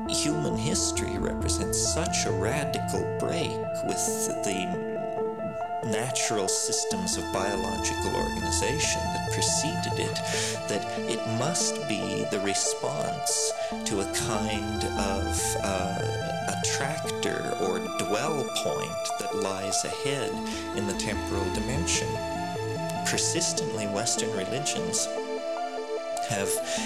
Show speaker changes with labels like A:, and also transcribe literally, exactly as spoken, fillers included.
A: human history represents such a radical break with the natural systems of biological organization that preceded it, that it must be the response to a kind of uh, attractor or dwell point that lies ahead in the temporal dimension. Persistently, Western religions have